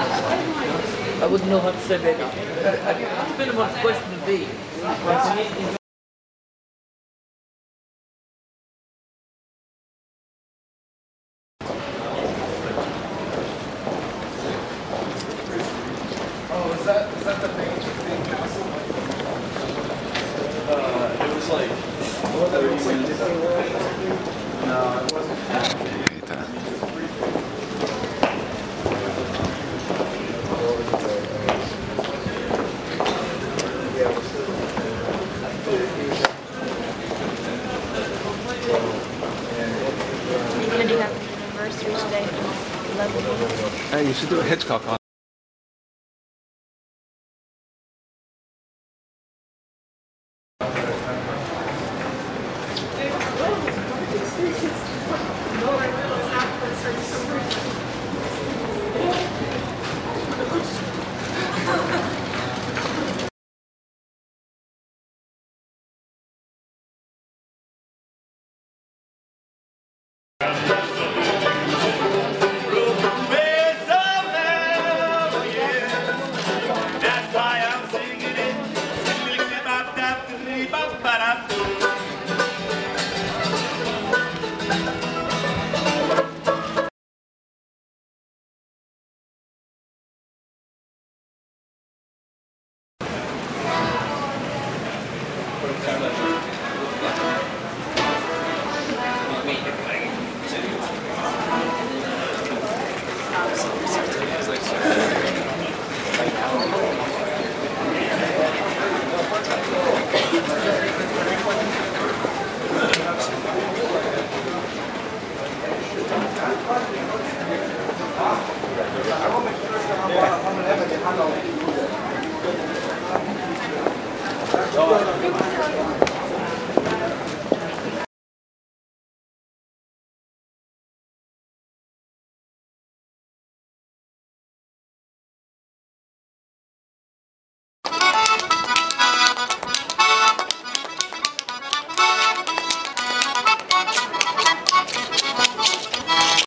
I wouldn't know what to say, baby. It's been about the question to be. Oh, is that the main castle? It was like, what that looks like Disney World or something? No, it wasn't. Are you going to do happy anniversary today? Hey, you should do a Hitchcock on